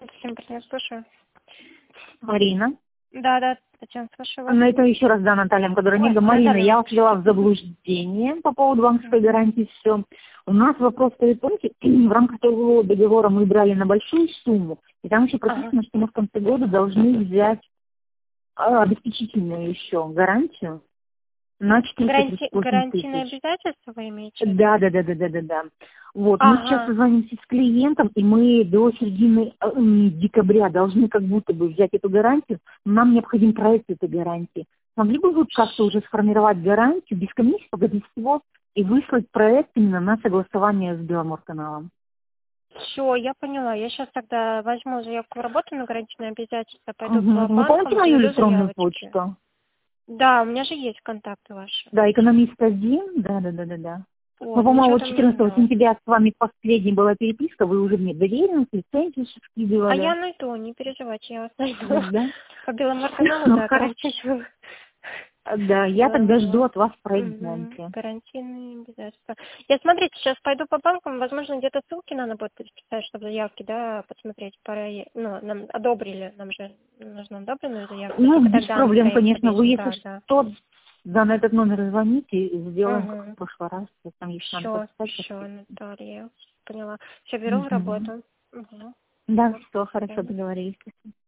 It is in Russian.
Всем привет, слушаю. Марина. Да, Татьяна, слушаю вас. Ну, это еще раз, да, Наталья Мкадуранега. Марина, я вас ввела в заблуждение по поводу банковской гарантии, все. У нас вопрос стоит, помните, в рамках того договора мы брали на большую сумму, и там еще прописано, что мы в конце года должны взять обеспечительную еще гарантию на 438 Гарантийные тысяч. обязательства вы имеете в виду? Да. Вот, мы сейчас созвонимся с клиентом, и мы до середины декабря должны как будто бы взять эту гарантию. Нам необходим проект этой гарантии. Могли бы вы как-то уже сформировать гарантию без комиссии, без всего, и выслать проект именно на согласование с Беломорканалом? Все, я поняла. Я сейчас тогда возьму заявку в работу на гарантийные обязательства, пойду по Вы банкам, помните мою заведу электронную заявочки. почту? Да, у меня же есть контакты ваши. Да, экономист 1, да. О, Ну, по-моему, ничего вот там не 14 знаю. сентября с вами последняя была переписка, вы уже мне доверенность, лицензию А я скидывали. найду, не переживайте, я вас найду. Да? По Беломорканалу, Ну, да, хорошо. гарантийные. Да, я тогда жду от вас проект Мгм. гарантии. Гарантийные обязательства. Я, смотрите, сейчас пойду по банкам, возможно, где-то ссылки надо будет писать, чтобы заявки, да, посмотреть, нам одобрили, нам же нужно одобренную заявку, Ну, только без тогда мы проблем, проект конечно. Вы, объясним, если да. что, да, на этот номер звоните и сделаем, как в Угу. прошлый раз. Если там есть надо Все, подписать. Наталья, я поняла. Все, беру в Угу. работу. Угу. Да, все, хорошо, Прям. договорились.